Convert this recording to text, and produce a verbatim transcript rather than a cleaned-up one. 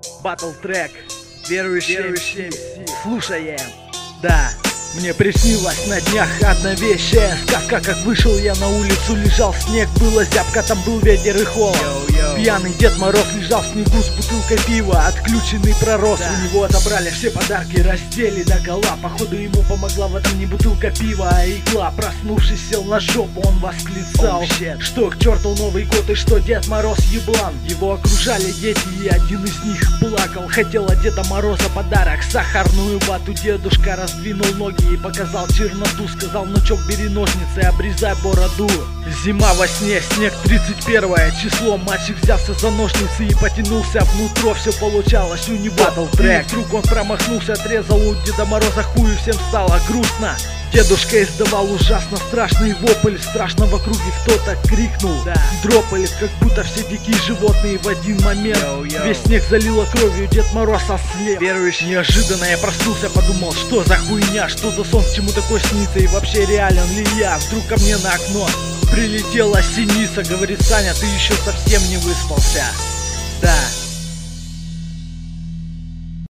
Батл трек, верующий эм си. Слушаем, да. Мне приснилась на днях одна вещая сказка, как вышел я на улицу, лежал снег, было зябко, там был ветер и холод. Йоу, йоу. Пьяный Дед Мороз лежал в снегу с бутылкой пива, отключенный пророс, да. У него отобрали все подарки, раздели догола. Походу ему помогла в этом не бутылка пива, а игла. Проснувшись, сел на жопу, он восклицал, oh, что к черту Новый год и что Дед Мороз еблан. Его окружали дети, и один из них плакал. Хотел от Деда Мороза подарок, сахарную вату. Дедушка раздвинул ноги и показал черноту, сказал: внучок, бери ножницы, обрезай бороду. Зима во сне, снег, тридцать первое число. Мальчик взялся за ножницы и потянулся внутрь, все получалось у него. Батл трек. Вдруг он промахнулся, отрезал у Деда Мороза хуй, всем стало грустно. Дедушка издавал ужасно страшный вопль, страшно в округе кто-то крикнул, да. Дропали, как будто все дикие животные в один момент. Йоу, йоу. Весь снег залило кровью, Дед Мороз ослеп. Верующий. Неожиданно я проснулся, подумал, что за хуйня, что за сон, к чему такое снится, и вообще реален ли я. Вдруг ко мне на окно прилетела синица, говорит: Саня, ты еще совсем не выспался. Да.